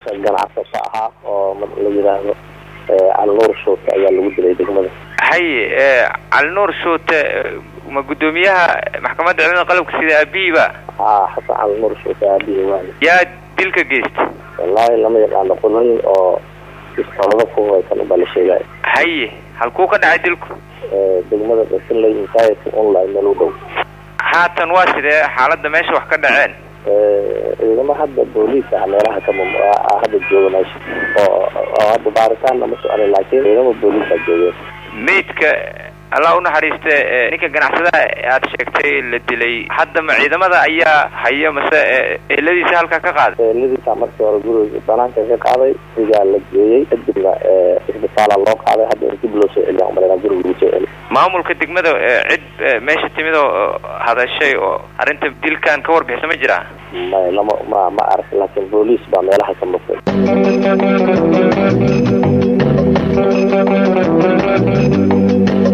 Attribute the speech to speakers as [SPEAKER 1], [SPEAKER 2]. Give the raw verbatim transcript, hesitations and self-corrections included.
[SPEAKER 1] ganacsato ahaa oo la yiraahdo Alnuur Shoote ayaa lagu dilay degmada.
[SPEAKER 2] hay Alnuur Shoote ma gudoomiyaha maxkamadda ciidamada qalabka sida abiiba
[SPEAKER 1] ah xasan Alnuur Shoote abiiba
[SPEAKER 2] yaa dilka geystay
[SPEAKER 1] wallahi lama yaqaan qolan oo isqalada ku way kan balsheegay
[SPEAKER 2] hay halkuu ka dhacay dilku
[SPEAKER 1] degmada Basilay intaayt online meel u dhow
[SPEAKER 2] haatan waa sidee xaaladda meesha wax ka dhaceen
[SPEAKER 1] ciidamada hadda booliiska meelaha ka muuqda hadda joognaa oo hadda baaritaan ama soo alay laakiin ciidamada booliiska joogay
[SPEAKER 2] meedka Allah u naxariistay ninka ganacsadaha aad sheegtay la dilay hadda ma ciidamada ayaa haya mase eeladiisa halka ka qaaday
[SPEAKER 1] eeladiisa markii hore guriga banaanka ka qaaday sidaa la geeyay kadibna isbitaal loo qaaday hadda dib loo soo celiyay umaleena guriga lagu soo celiyay
[SPEAKER 2] maamulka degmada cid meesha timido hadashay oo arinta dilkan ka warbixisay ma jira
[SPEAKER 1] ma ma ma arag laakiin booliis baa meelaha ka muuqday